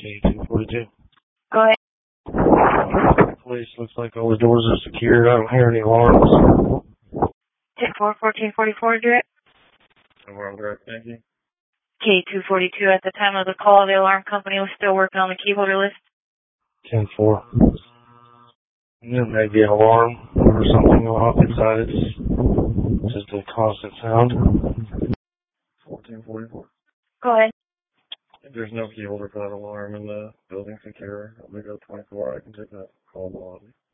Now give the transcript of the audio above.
K242. Go ahead. Police, looks like all the doors are secured. I don't hear any alarms. 10-4, 1444, direct. Somewhere on direct, thank you. K242, at the time of the call, the alarm company was still working on the key holder list. 10-4. There may be an alarm or something off inside. It's just a constant sound. 1444. Go ahead. If there's no key holder for that alarm and the building's secure, I'll make it 24. I can take that call in the lobby.